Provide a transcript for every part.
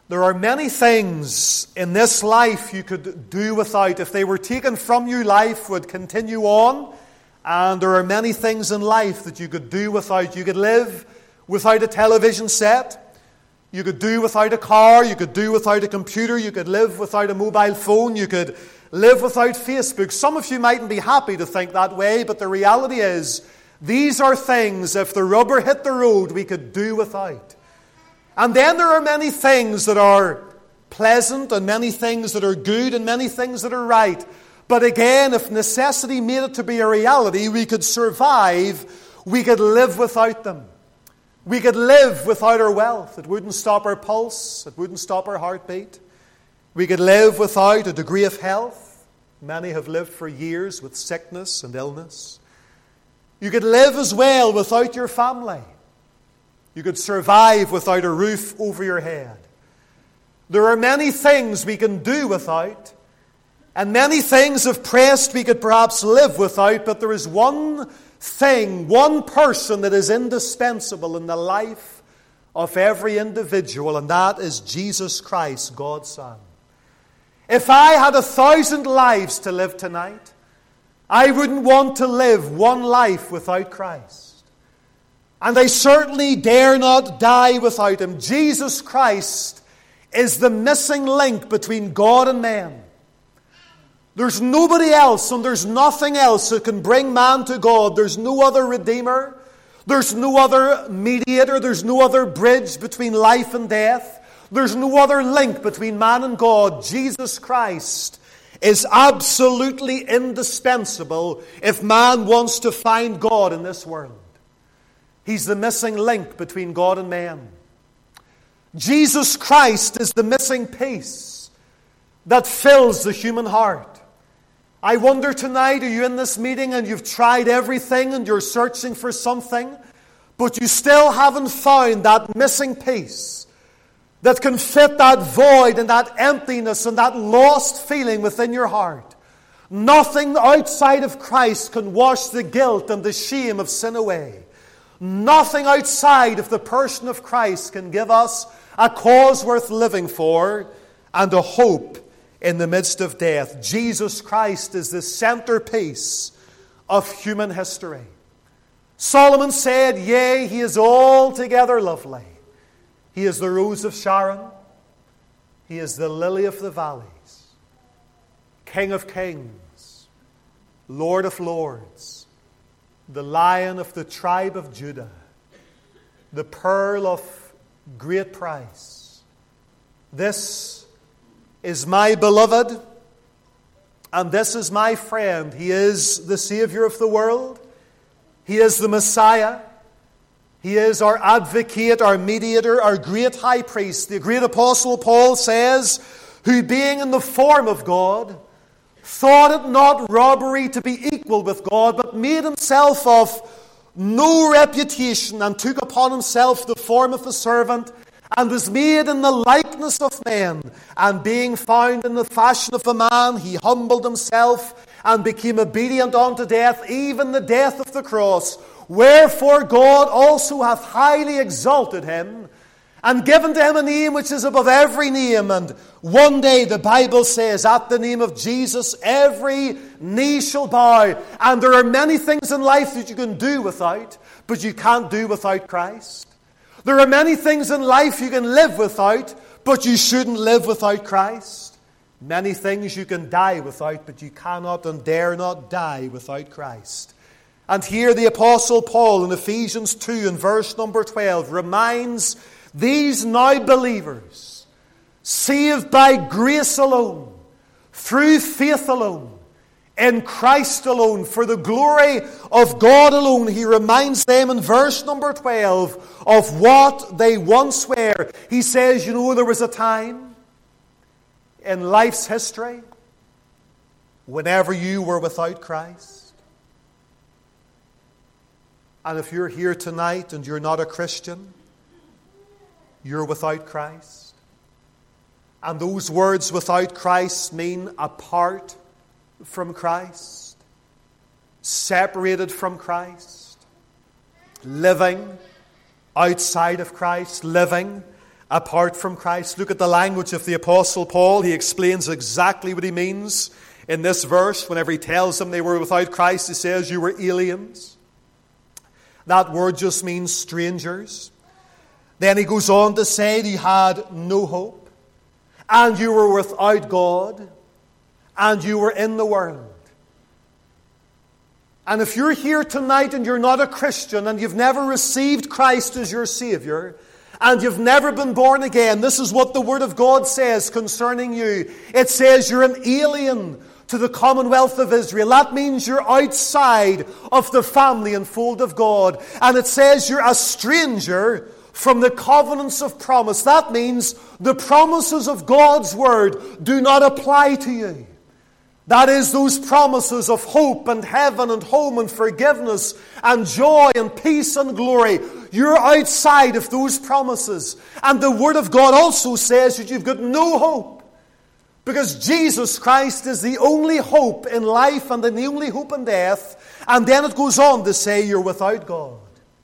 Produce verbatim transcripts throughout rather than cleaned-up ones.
There are many things in this life you could do without. If they were taken from you, life would continue on. And there are many things in life that you could do without. You could live without a television set. You could do without a car. You could do without a computer. You could live without a mobile phone. You could live without Facebook. Some of you mightn't be happy to think that way, but the reality is, these are things, if the rubber hit the road, we could do without. And then there are many things that are pleasant, and many things that are good, and many things that are right. But again, if necessity made it to be a reality, we could survive, we could live without them. We could live without our wealth. It wouldn't stop our pulse. It wouldn't stop our heartbeat. We could live without a degree of health. Many have lived for years with sickness and illness. You could live as well without your family. You could survive without a roof over your head. There are many things we can do without, and many things if pressed we could perhaps live without, but there is one thing, one person that is indispensable in the life of every individual, and that is Jesus Christ, God's Son. If I had a thousand lives to live tonight, I wouldn't want to live one life without Christ. And I certainly dare not die without Him. Jesus Christ is the missing link between God and man. There's nobody else and there's nothing else that can bring man to God. There's no other Redeemer. There's no other mediator. There's no other bridge between life and death. There's no other link between man and God. Jesus Christ is absolutely indispensable if man wants to find God in this world. He's the missing link between God and man. Jesus Christ is the missing piece that fills the human heart. I wonder tonight, are you in this meeting and you've tried everything and you're searching for something, but you still haven't found that missing piece that can fit that void and that emptiness and that lost feeling within your heart? Nothing outside of Christ can wash the guilt and the shame of sin away. Nothing outside of the person of Christ can give us a cause worth living for and a hope in the midst of death. Jesus Christ is the centerpiece of human history. Solomon said, "Yea, He is altogether lovely. He is the rose of Sharon. He is the lily of the valleys. King of kings, Lord of lords, the Lion of the tribe of Judah, the pearl of great price. This is my beloved, and this is my friend. He is the Savior of the world. He is the Messiah. He is our advocate, our mediator, our great high priest." The great apostle Paul says, "Who being in the form of God, thought it not robbery to be equal with God, but made himself of no reputation, and took upon himself the form of a servant, and was made in the likeness of men. And being found in the fashion of a man, he humbled himself, and became obedient unto death, even the death of the cross. Wherefore God also hath highly exalted him, and given to him a name which is above every name." And one day the Bible says, at the name of Jesus, every knee shall bow. And there are many things in life that you can do without, but you can't do without Christ. There are many things in life you can live without, but you shouldn't live without Christ. Many things you can die without, but you cannot and dare not die without Christ. And here the Apostle Paul in Ephesians two and verse number twelve reminds these now believers, saved by grace alone, through faith alone, in Christ alone, for the glory of God alone. He reminds them in verse number twelve of what they once were. He says, you know, there was a time in life's history whenever you were without Christ. And if you're here tonight and you're not a Christian, you're without Christ. And those words without Christ mean apart from Christ, separated from Christ, living outside of Christ, living apart from Christ. Look at the language of the Apostle Paul. He explains exactly what he means in this verse. Whenever he tells them they were without Christ, he says, you were aliens. That word just means strangers. Then he goes on to say you had no hope, and you were without God, and you were in the world. And if you're here tonight and you're not a Christian and you've never received Christ as your Savior, and you've never been born again, this is what the Word of God says concerning you. It says you're an alien to the commonwealth of Israel. That means you're outside of the family and fold of God. And it says you're a stranger from the covenants of promise. That means the promises of God's Word do not apply to you. That is, those promises of hope and heaven and home and forgiveness and joy and peace and glory. You're outside of those promises. And the Word of God also says that you've got no hope. Because Jesus Christ is the only hope in life and the only hope in death. And then it goes on to say you're without God.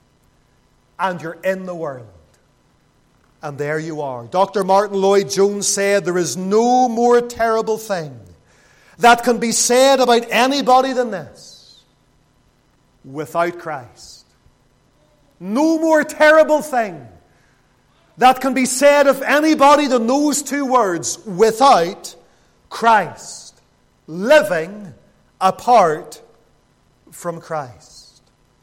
And you're in the world. And there you are. Doctor Martin Lloyd-Jones said there is no more terrible thing that can be said about anybody than this. Without Christ. No more terrible thing that can be said of anybody than those two words. Without Christ. Living apart from Christ.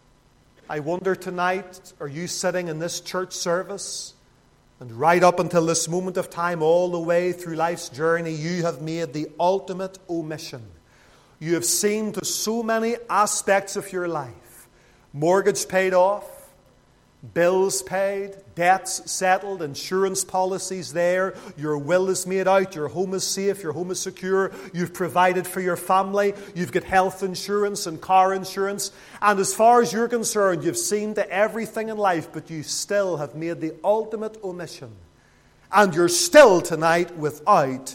I wonder tonight, are you sitting in this church service, and right up until this moment of time, all the way through life's journey, you have made the ultimate omission. You have seen to so many aspects of your life. Mortgage paid off, bills paid, debts settled, insurance policies there, your will is made out, your home is safe, your home is secure, you've provided for your family, you've got health insurance and car insurance, and as far as you're concerned, you've seen to everything in life, but you still have made the ultimate omission. And you're still tonight without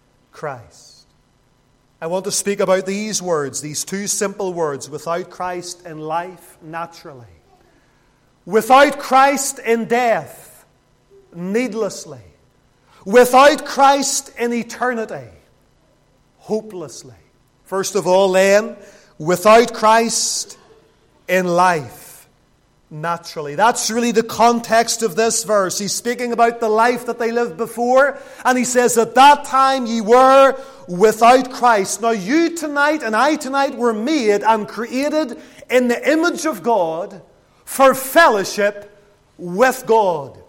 Christ. I want to speak about these words, these two simple words, without Christ in life, naturally. Without Christ in death, needlessly. Without Christ in eternity, hopelessly. First of all, then, without Christ in life, naturally. That's really the context of this verse. He's speaking about the life that they lived before, and he says, at that time ye were without Christ. Now you tonight and I tonight were made and created in the image of God, for fellowship with God.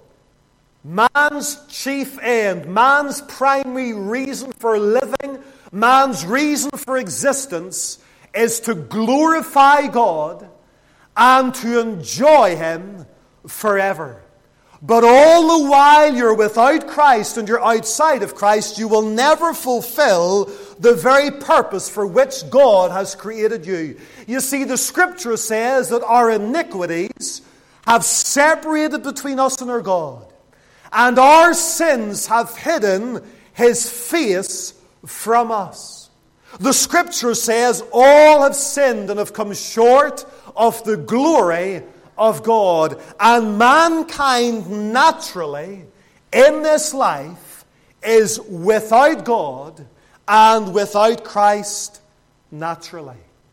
Man's chief end, man's primary reason for living, man's reason for existence is to glorify God and to enjoy Him forever. But all the while you're without Christ and you're outside of Christ, you will never fulfill the very purpose for which God has created you. You see, the Scripture says that our iniquities have separated between us and our God, and our sins have hidden His face from us. The Scripture says all have sinned and have come short of the glory of God. And mankind naturally in this life is without God and without Christ naturally.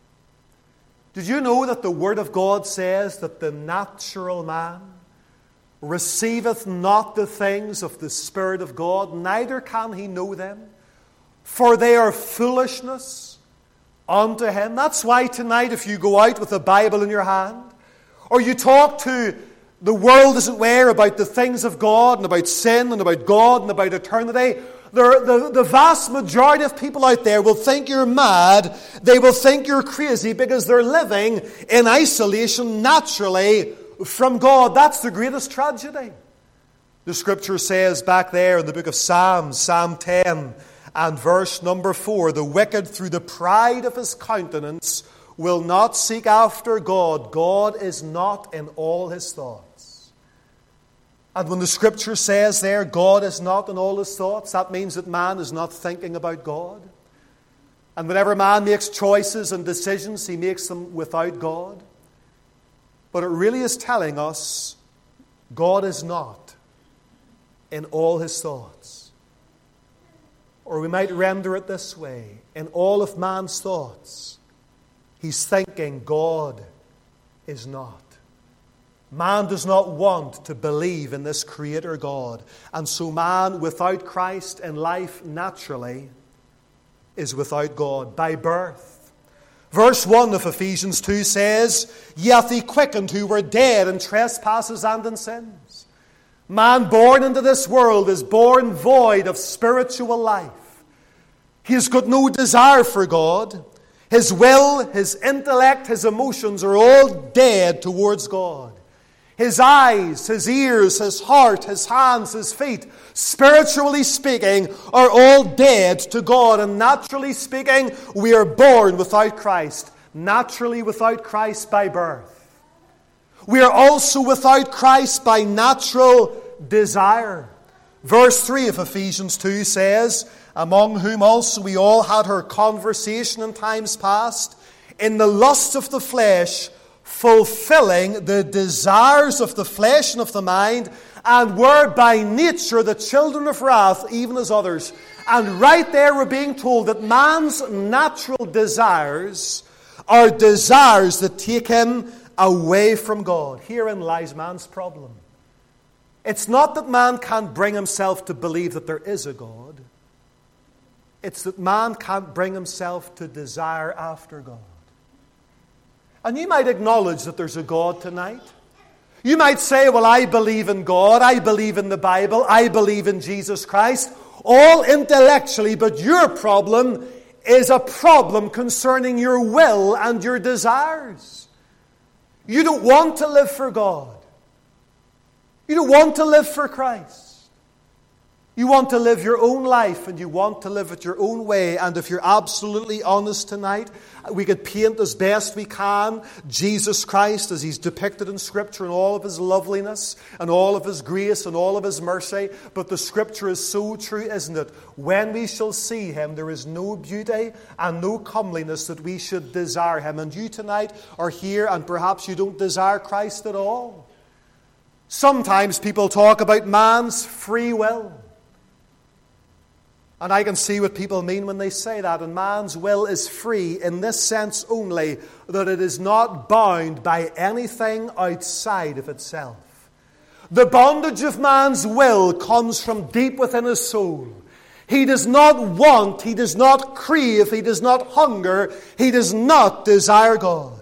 Did you know that the Word of God says that the natural man receiveth not the things of the Spirit of God, neither can he know them, for they are foolishness unto him? That's why tonight, if you go out with a Bible in your hand, or you talk to the world, as it were, about the things of God and about sin and about God and about eternity, the, the, the vast majority of people out there will think you're mad. They will think you're crazy because they're living in isolation naturally from God. That's the greatest tragedy. The Scripture says back there in the book of Psalms, Psalm ten and verse number four, the wicked through the pride of his countenance will not seek after God. God is not in all his thoughts. And when the Scripture says there, God is not in all his thoughts, that means that man is not thinking about God. And whenever man makes choices and decisions, he makes them without God. But it really is telling us God is not in all his thoughts. Or we might render it this way: in all of man's thoughts, he's thinking God is not. Man does not want to believe in this Creator God. And so man, without Christ in life, naturally, is without God by birth. Verse one of Ephesians two says, "Ye hath he quickened who were dead in trespasses and in sins." Man born into this world is born void of spiritual life. He has got no desire for God. His will, his intellect, his emotions are all dead towards God. His eyes, his ears, his heart, his hands, his feet, spiritually speaking, are all dead to God. And naturally speaking, we are born without Christ. Naturally without Christ by birth. We are also without Christ by natural desire. Verse three of Ephesians two says, "Among whom also we all had our conversation in times past, in the lust of the flesh, fulfilling the desires of the flesh and of the mind, and were by nature the children of wrath, even as others." And right there we're being told that man's natural desires are desires that take him away from God. Herein lies man's problem. It's not that man can't bring himself to believe that there is a God. It's that man can't bring himself to desire after God. And you might acknowledge that there's a God tonight. You might say, "Well, I believe in God, I believe in the Bible, I believe in Jesus Christ," all intellectually, but your problem is a problem concerning your will and your desires. You don't want to live for God. You don't want to live for Christ. You want to live your own life, and you want to live it your own way. And if you're absolutely honest tonight, we could paint as best we can Jesus Christ as he's depicted in Scripture in all of his loveliness and all of his grace and all of his mercy. But the Scripture is so true, isn't it? When we shall see him, there is no beauty and no comeliness that we should desire him. And you tonight are here, and perhaps you don't desire Christ at all. Sometimes people talk about man's free will. And I can see what people mean when they say that. And man's will is free in this sense only, that it is not bound by anything outside of itself. The bondage of man's will comes from deep within his soul. He does not want, he does not crave, he does not hunger, he does not desire God.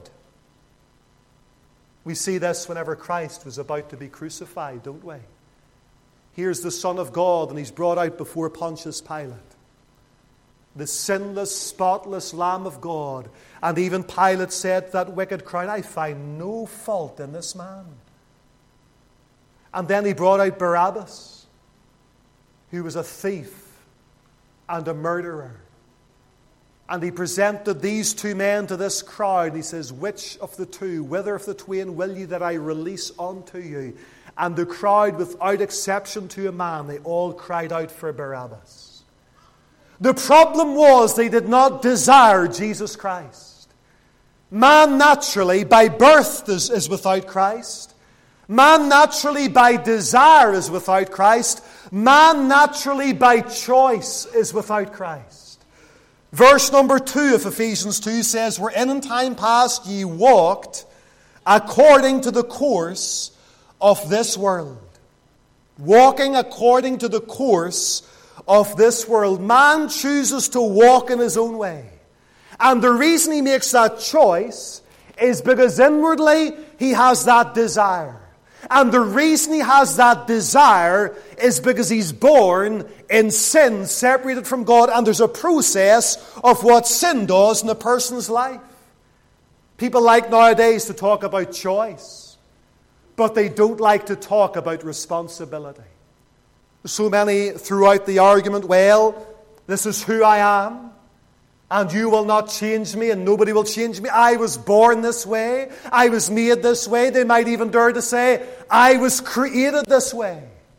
We see this whenever Christ was about to be crucified, don't we? Here's the Son of God, and he's brought out before Pontius Pilate. The sinless, spotless Lamb of God. And even Pilate said to that wicked crowd, "I find no fault in this man." And then he brought out Barabbas, who was a thief and a murderer. And he presented these two men to this crowd. He says, "Which of the two, whither of the twain will you that I release unto you?" And the crowd, without exception to a man, they all cried out for Barabbas. The problem was they did not desire Jesus Christ. Man naturally, by birth, is, is without Christ. Man naturally, by desire, is without Christ. Man naturally, by choice, is without Christ. Verse number two of Ephesians two says, "Wherein in time past ye walked according to the course of this world." Walking according to the course of this world. Man chooses to walk in his own way. And the reason he makes that choice is because inwardly he has that desire. And the reason he has that desire is because he's born in sin, separated from God, and there's a process of what sin does in a person's life. People like nowadays to talk about choice, but they don't like to talk about responsibility. So many throughout the argument, well, this is who I am, and you will not change me, and nobody will change me. I was born this way. I was made this way. They might even dare to say, I was created this way.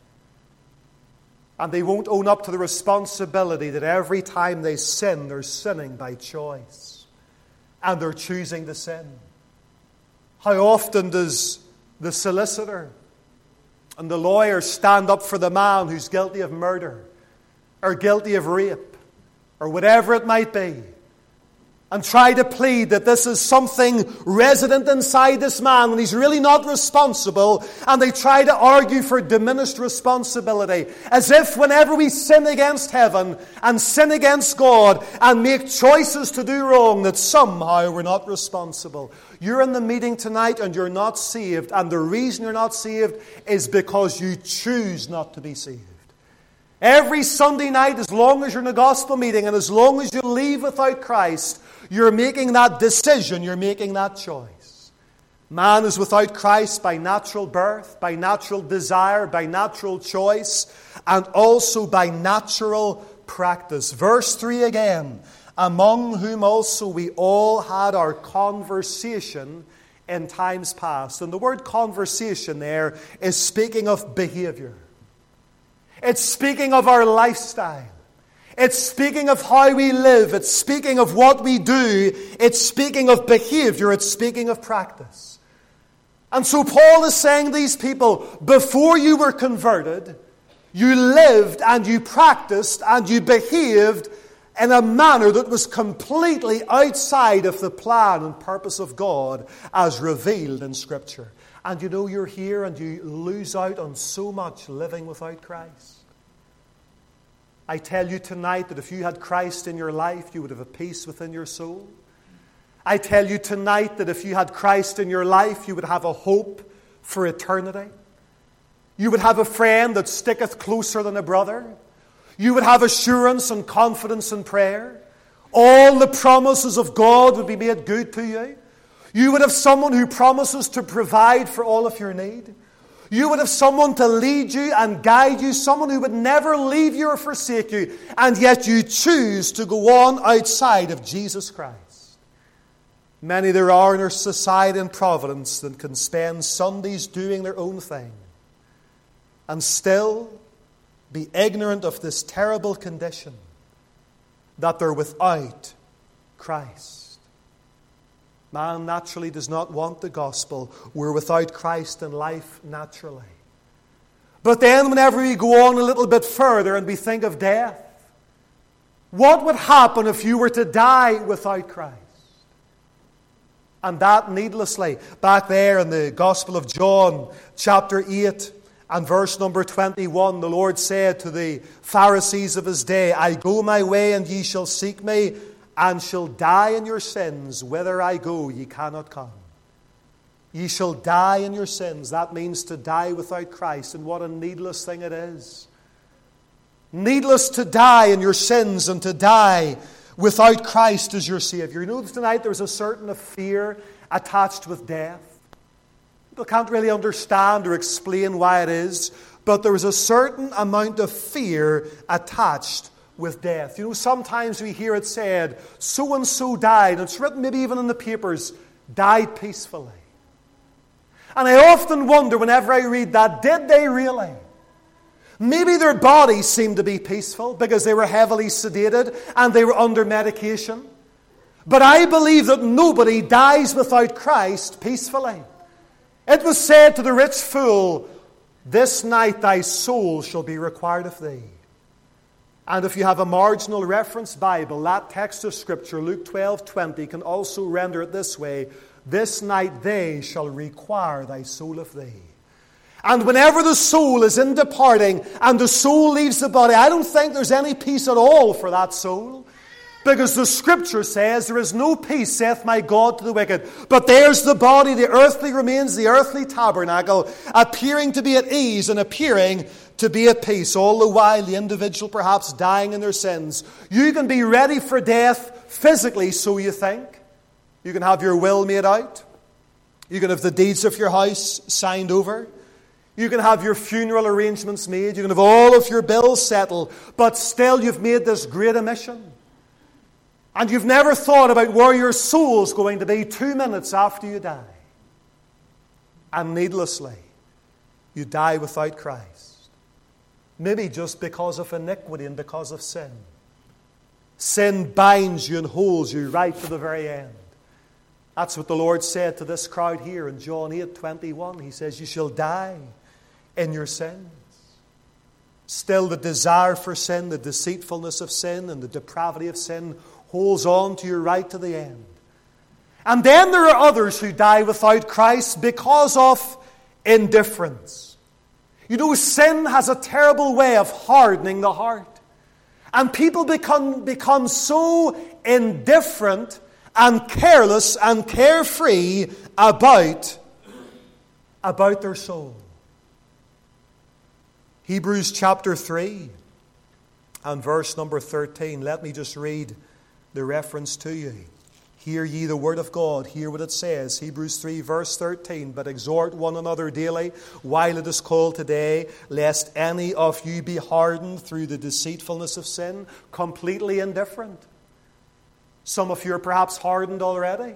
And they won't own up to the responsibility that every time they sin, they're sinning by choice. And they're choosing to sin. How often does the solicitor and the lawyers stand up for the man who's guilty of murder or guilty of rape or whatever it might be, and try to plead that this is something resident inside this man when he's really not responsible, and they try to argue for diminished responsibility, as if whenever we sin against heaven and sin against God and make choices to do wrong, that somehow we're not responsible. You're in the meeting tonight and you're not saved, and the reason you're not saved is because you choose not to be saved. Every Sunday night, as long as you're in a gospel meeting and as long as you leave without Christ, you're making that decision, you're making that choice. Man is without Christ by natural birth, by natural desire, by natural choice, and also by natural practice. Verse three again, among whom also we all had our conversation in times past. And the word conversation there is speaking of behavior. It's speaking of our lifestyle. It's speaking of how we live. It's speaking of what we do. It's speaking of behavior. It's speaking of practice. And so Paul is saying to these people, before you were converted, you lived and you practiced and you behaved in a manner that was completely outside of the plan and purpose of God as revealed in Scripture. And you know, you're here and you lose out on so much living without Christ. I tell you tonight that if you had Christ in your life, you would have a peace within your soul. I tell you tonight that if you had Christ in your life, you would have a hope for eternity. You would have a friend that sticketh closer than a brother. You would have assurance and confidence in prayer. All the promises of God would be made good to you. You would have someone who promises to provide for all of your need. You would have someone to lead you and guide you, someone who would never leave you or forsake you, and yet you choose to go on outside of Jesus Christ. Many there are in our society and Providence that can spend Sundays doing their own thing and still be ignorant of this terrible condition that they're without Christ. Man naturally does not want the gospel. We're without Christ in life naturally. But then whenever we go on a little bit further and we think of death, what would happen if you were to die without Christ? And that needlessly. Back there in the Gospel of John, chapter eight and verse number twenty-one, the Lord said to the Pharisees of his day, I go my way and ye shall seek me, and shall die in your sins. Whither I go, ye cannot come. Ye shall die in your sins. That means to die without Christ. And what a needless thing it is. Needless to die in your sins and to die without Christ as your Savior. You know, tonight there's a certain fear attached with death. People can't really understand or explain why it is, but there is a certain amount of fear attached with death. You know, sometimes we hear it said, so-and-so died. It's written maybe even in the papers, died peacefully. And I often wonder whenever I read that, did they really? Maybe their bodies seemed to be peaceful because they were heavily sedated and they were under medication. But I believe that nobody dies without Christ peacefully. It was said to the rich fool, this night thy soul shall be required of thee. And if you have a marginal reference Bible, that text of Scripture, Luke twelve twenty, can also render it this way, this night they shall require thy soul of thee. And whenever the soul is in departing and the soul leaves the body, I don't think there's any peace at all for that soul. Because the Scripture says, there is no peace, saith my God, to the wicked. But there's the body, the earthly remains, the earthly tabernacle, appearing to be at ease and appearing to be at peace, all the while the individual perhaps dying in their sins. You can be ready for death physically, so you think. You can have your will made out. You can have the deeds of your house signed over. You can have your funeral arrangements made. You can have all of your bills settled. But still you've made this great omission. And you've never thought about where your soul's going to be two minutes after you die. And needlessly, you die without Christ. Maybe just because of iniquity and because of sin. Sin binds you and holds you right to the very end. That's what the Lord said to this crowd here in John eight twenty-one. He says, you shall die in your sins. Still, the desire for sin, the deceitfulness of sin, and the depravity of sin holds on to you right to the end. And then there are others who die without Christ because of indifference. You know, sin has a terrible way of hardening the heart. And people become, become so indifferent and careless and carefree about, about their soul. Hebrews chapter three and verse number thirteen. Let me just read the reference to you. Hear ye the word of God. Hear what it says. Hebrews three verse thirteen. But exhort one another daily while it is called today, lest any of you be hardened through the deceitfulness of sin. Completely indifferent. Some of you are perhaps hardened already.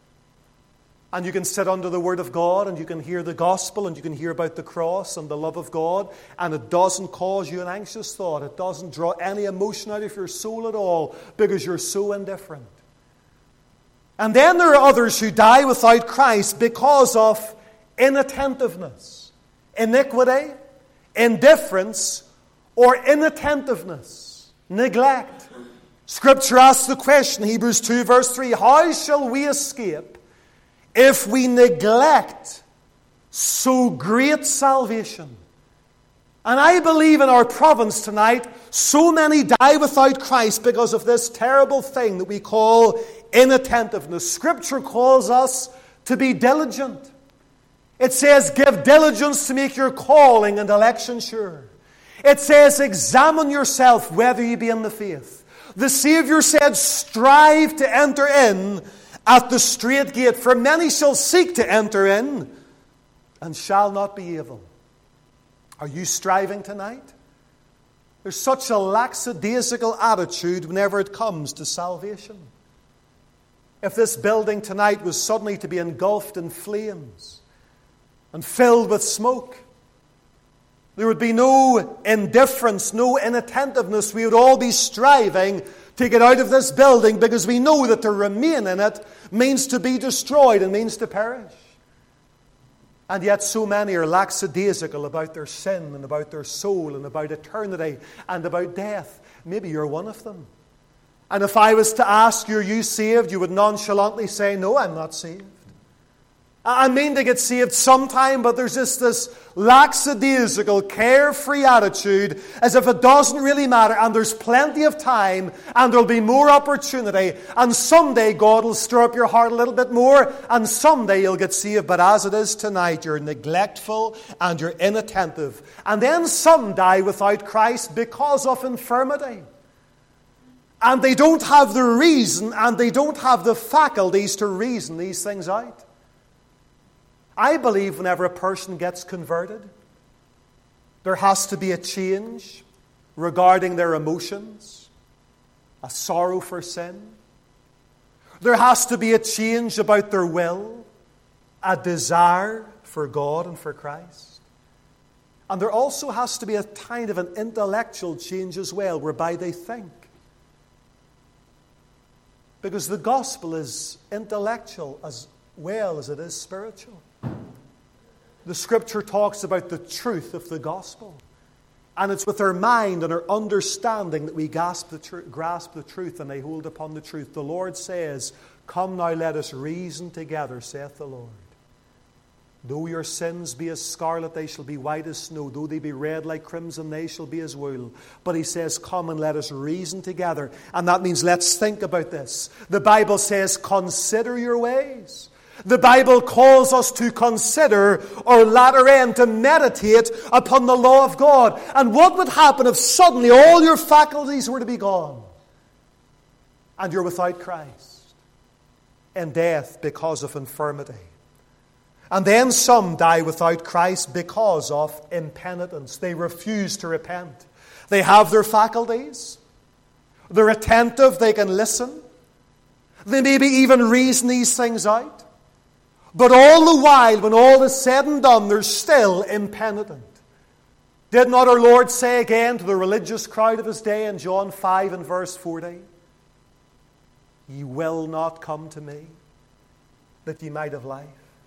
And you can sit under the Word of God and you can hear the gospel and you can hear about the cross and the love of God, and it doesn't cause you an anxious thought. It doesn't draw any emotion out of your soul at all because you're so indifferent. And then there are others who die without Christ because of inattentiveness, iniquity, indifference, or inattentiveness, neglect. Scripture asks the question, Hebrews two verse three, how shall we escape if we neglect so great salvation? And I believe in our province tonight, so many die without Christ because of this terrible thing that we call inattentiveness. Scripture calls us to be diligent. It says, give diligence to make your calling and election sure. It says, examine yourself whether you be in the faith. The Savior said, strive to enter in at the strait gate, for many shall seek to enter in and shall not be able. Are you striving tonight? There's such a lackadaisical attitude whenever it comes to salvation. If this building tonight was suddenly to be engulfed in flames and filled with smoke, there would be no indifference, no inattentiveness. We would all be striving to get out of this building because we know that to remain in it means to be destroyed and means to perish. And yet so many are lackadaisical about their sin and about their soul and about eternity and about death. Maybe you're one of them. And if I was to ask you, are you saved? You would nonchalantly say, no, I'm not saved. I mean to get saved sometime, but there's just this lackadaisical, carefree attitude as if it doesn't really matter, and there's plenty of time, and there'll be more opportunity, and someday God will stir up your heart a little bit more, and someday you'll get saved. But as it is tonight, you're neglectful and you're inattentive. And then some die without Christ because of infirmity. And they don't have the reason, and they don't have the faculties to reason these things out. I believe whenever a person gets converted, there has to be a change regarding their emotions, a sorrow for sin. There has to be a change about their will, a desire for God and for Christ. And there also has to be a kind of an intellectual change as well, whereby they think. Because the gospel is intellectual as well as it is spiritual. The Scripture talks about the truth of the gospel. And it's with our mind and our understanding that we grasp the, tr- grasp the truth and they hold upon the truth. The Lord says, come now, let us reason together, saith the Lord. Though your sins be as scarlet, they shall be white as snow. Though they be red like crimson, they shall be as wool. But he says, come and let us reason together. And that means let's think about this. The Bible says, consider your ways. The Bible calls us to consider our latter end, to meditate upon the law of God. And what would happen if suddenly all your faculties were to be gone and you're without Christ in death because of infirmity? And then some die without Christ because of impenitence. They refuse to repent. They have their faculties. They're attentive. They can listen. They maybe even reason these things out. But all the while, when all is said and done, they're still impenitent. Did not our Lord say again to the religious crowd of his day in John five and verse forty, ye will not come to me, that ye might have life?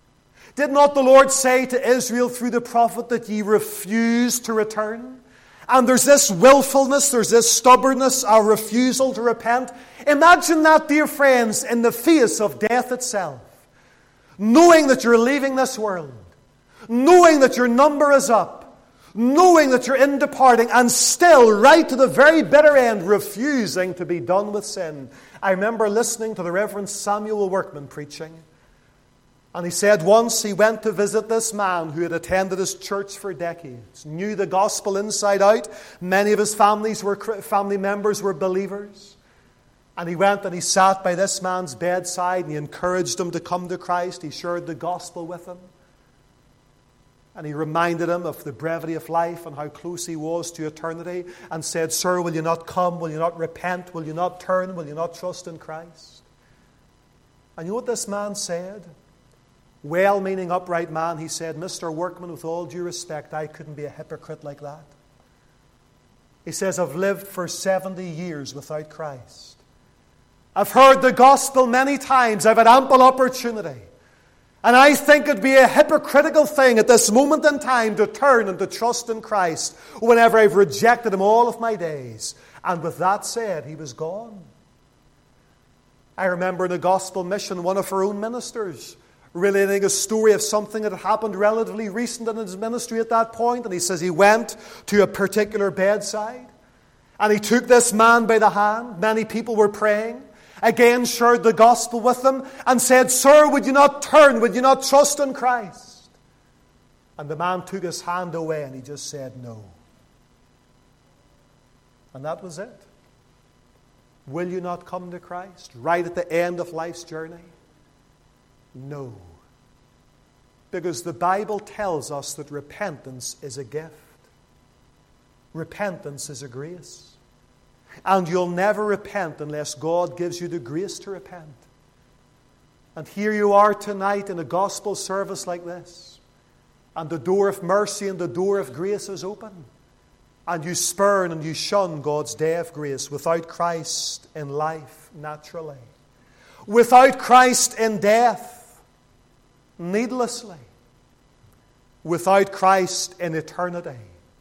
Did not the Lord say to Israel through the prophet that ye refuse to return? And there's this willfulness, there's this stubbornness, a refusal to repent. Imagine that, dear friends, in the face of death itself. Knowing that you're leaving this world. Knowing that your number is up. Knowing that you're in departing. And still, right to the very bitter end, refusing to be done with sin. I remember listening to the Reverend Samuel Workman preaching. And he said once he went to visit this man who had attended his church for decades, knew the gospel inside out. Many of his families were, family members were believers. And he went and he sat by this man's bedside and he encouraged him to come to Christ. He shared the gospel with him. And he reminded him of the brevity of life and how close he was to eternity. And said, "Sir, will you not come? Will you not repent? Will you not turn? Will you not trust in Christ?" And you know what this man said? Well-meaning, upright man, he said, "Mister Workman, with all due respect, I couldn't be a hypocrite like that." He says, "I've lived for seventy years without Christ. I've heard the gospel many times. I've had ample opportunity. And I think it'd be a hypocritical thing at this moment in time to turn and to trust in Christ whenever I've rejected Him all of my days." And with that said, he was gone. I remember in a gospel mission, one of our own ministers relating a story of something that had happened relatively recent in his ministry at that point. And he says he went to a particular bedside and he took this man by the hand. Many people were praying. Again shared the gospel with them and said, "Sir, would you not turn? Would you not trust in Christ?" And the man took his hand away and he just said, "No." And that was it. Will you not come to Christ right at the end of life's journey? No. Because the Bible tells us that repentance is a gift. Repentance is a grace. And you'll never repent unless God gives you the grace to repent. And here you are tonight in a gospel service like this. And the door of mercy and the door of grace is open. And you spurn and you shun God's day of grace without Christ in life naturally. Without Christ in death needlessly. Without Christ in eternity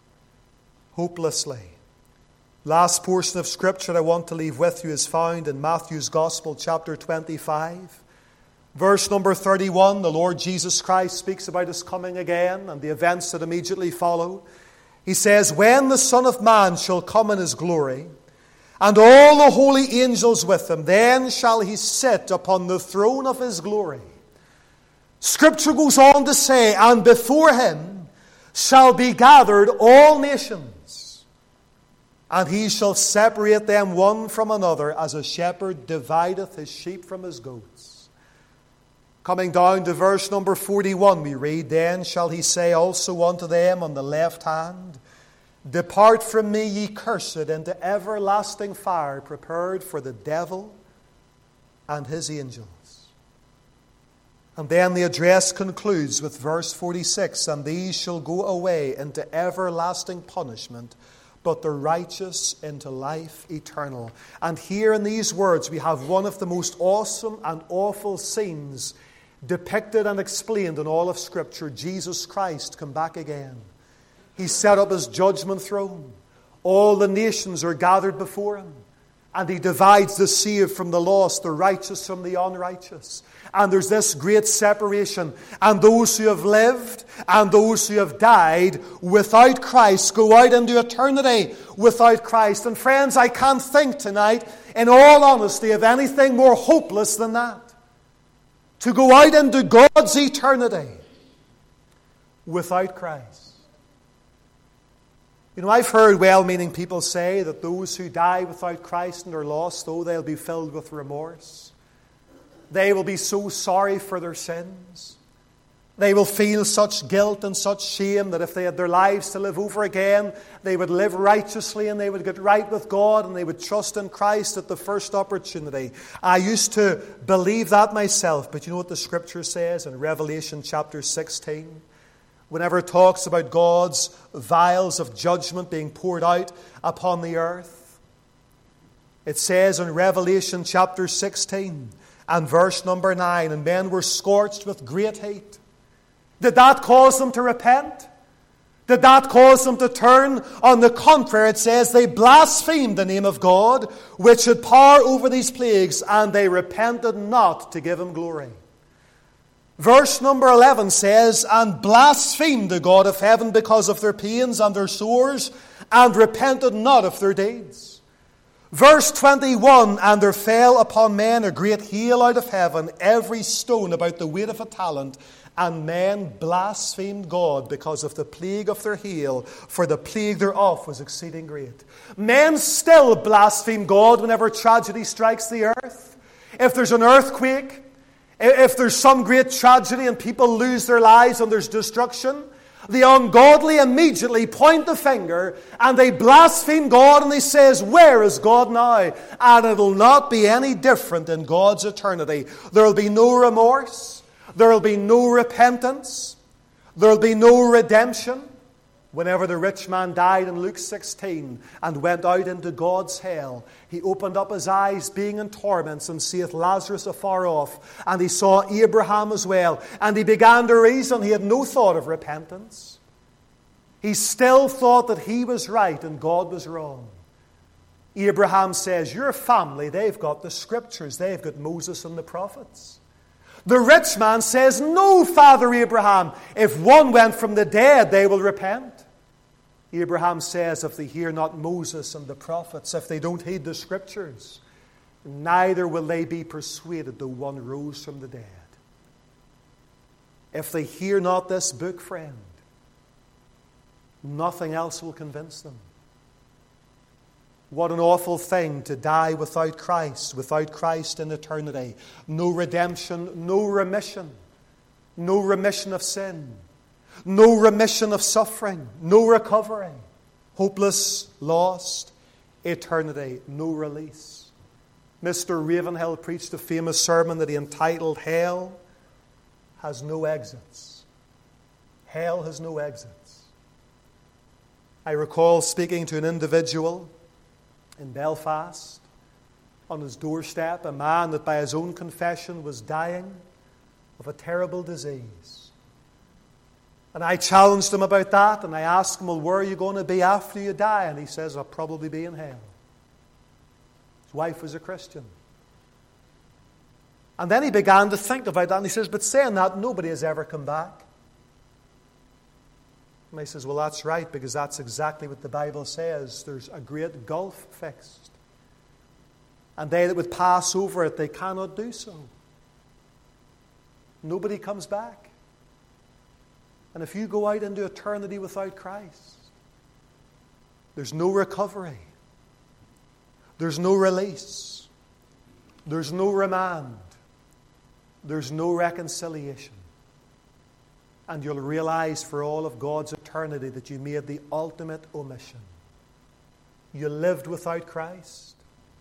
hopelessly. Last portion of Scripture I want to leave with you is found in Matthew's Gospel, chapter twenty-five. Verse number thirty-one, the Lord Jesus Christ speaks about His coming again and the events that immediately follow. He says, "When the Son of Man shall come in His glory, and all the holy angels with Him, then shall He sit upon the throne of His glory." Scripture goes on to say, "And before Him shall be gathered all nations, and He shall separate them one from another, as a shepherd divideth his sheep from his goats." Coming down to verse number forty-one, we read, "Then shall He say also unto them on the left hand, Depart from me, ye cursed, into everlasting fire, prepared for the devil and his angels." And then the address concludes with verse forty-six, "And these shall go away into everlasting punishment, but the righteous into life eternal." And here in these words we have one of the most awesome and awful scenes depicted and explained in all of Scripture. Jesus Christ come back again. He set up His judgment throne. All the nations are gathered before Him. And He divides the saved from the lost, the righteous from the unrighteous. And there's this great separation. And those who have lived and those who have died without Christ go out into eternity without Christ. And friends, I can't think tonight, in all honesty, of anything more hopeless than that. To go out into God's eternity without Christ. You know, I've heard well-meaning people say that those who die without Christ and are lost, oh, they'll be filled with remorse. They will be so sorry for their sins. They will feel such guilt and such shame that if they had their lives to live over again, they would live righteously and they would get right with God and they would trust in Christ at the first opportunity. I used to believe that myself, but you know what the Scripture says in Revelation chapter sixteen? Whenever it talks about God's vials of judgment being poured out upon the earth, it says in Revelation chapter sixteen and verse number nine, "And men were scorched with great heat, Did that cause them to repent? Did that cause them to turn? On the contrary, it says they blasphemed the name of God, which had power over these plagues, and they repented not to give him glory. Verse number eleven says, and blasphemed the God of heaven because of their pains and their sores, and repented not of their deeds. Verse twenty-one, and there fell upon men a great hail out of heaven, every stone about the weight of a talent, and men blasphemed God because of the plague of their hail, for the plague thereof was exceeding great. Men still blaspheme God whenever tragedy strikes the earth. If there's an earthquake, if there's some great tragedy and people lose their lives and there's destruction, the ungodly immediately point the finger and they blaspheme God and they says, where is God now? And it'll not be any different in God's eternity. There'll be no remorse. There'll be no repentance. There'll be no redemption. Whenever the rich man died in Luke sixteen and went out into God's hell, he opened up his eyes being in torments and seeth Lazarus afar off. And he saw Abraham as well. And he began to reason. He had no thought of repentance. He still thought that he was right and God was wrong. Abraham says, your family, they've got the scriptures. They've got Moses and the prophets. The rich man says, no, Father Abraham, if one went from the dead, they will repent. Abraham says, if they hear not Moses and the prophets, if they don't heed the scriptures, neither will they be persuaded though one rose from the dead. If they hear not this book, friend, nothing else will convince them. What an awful thing to die without Christ, without Christ in eternity. No redemption, no remission, no remission of sin, no remission of suffering, no recovery, hopeless, lost, eternity, no release. Mister Ravenhill preached a famous sermon that he entitled, Hell Has No Exits. Hell has no exits. I recall speaking to an individual in Belfast, on his doorstep, a man that by his own confession was dying of a terrible disease. And I challenged him about that, and I asked him, well, where are you going to be after you die? And he says, I'll probably be in hell. His wife was a Christian. And then he began to think about that, and he says, but saying that, nobody has ever come back. And he says, well, that's right, because that's exactly what the Bible says. There's a great gulf fixed. And they that would pass over it, they cannot do so. Nobody comes back. And if you go out into eternity without Christ, there's no recovery. There's no release. There's no remand. There's no reconciliation. And you'll realize for all of God's eternity that you made the ultimate omission. You lived without Christ.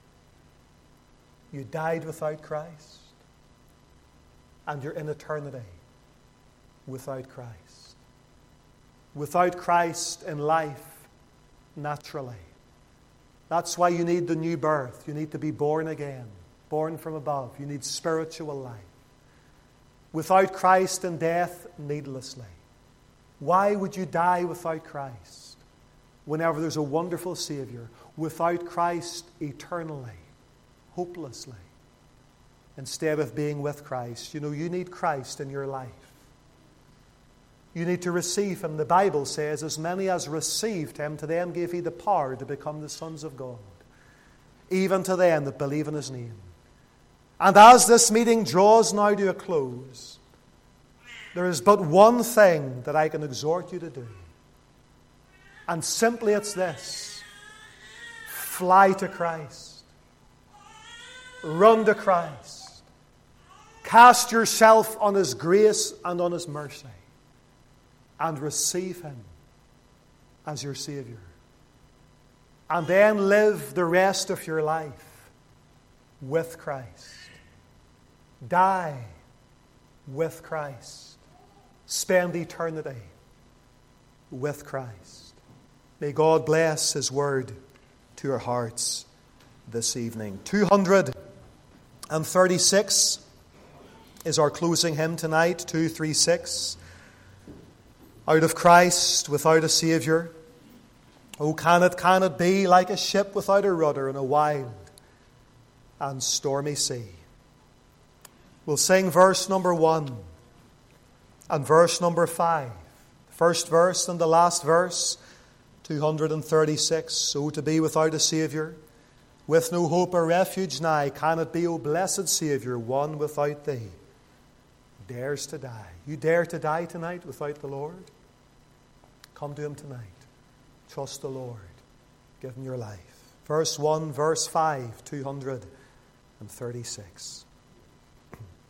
You died without Christ. And you're in eternity without Christ. Without Christ in life, naturally. That's why you need the new birth. You need to be born again, born from above. You need spiritual life. Without Christ in death, needlessly. Why would you die without Christ whenever there's a wonderful Savior? Without Christ eternally, hopelessly, instead of being with Christ. You know, you need Christ in your life. You need to receive Him. The Bible says, as many as received Him, to them gave He the power to become the sons of God, even to them that believe in His name. And as this meeting draws now to a close, there is but one thing that I can exhort you to do. And simply it's this. Fly to Christ. Run to Christ. Cast yourself on His grace and on His mercy. And receive Him as your Savior. And then live the rest of your life with Christ. Die with Christ. Spend eternity with Christ. May God bless His word to your hearts this evening. two hundred thirty-six is our closing hymn tonight, two thirty-six. out of Christ without a Saviour? Oh, can it, can it be like a ship without a rudder in a wild and stormy sea? We'll sing verse number one and verse number five. The first verse and the last verse, two hundred thirty-six. So to be without a Saviour, with no hope or refuge nigh, can it be, O blessed Saviour, one without Thee dares to die? You dare to die tonight without the Lord? Come to Him tonight. Trust the Lord. Give Him your life. Verse one, verse five, two hundred thirty-six.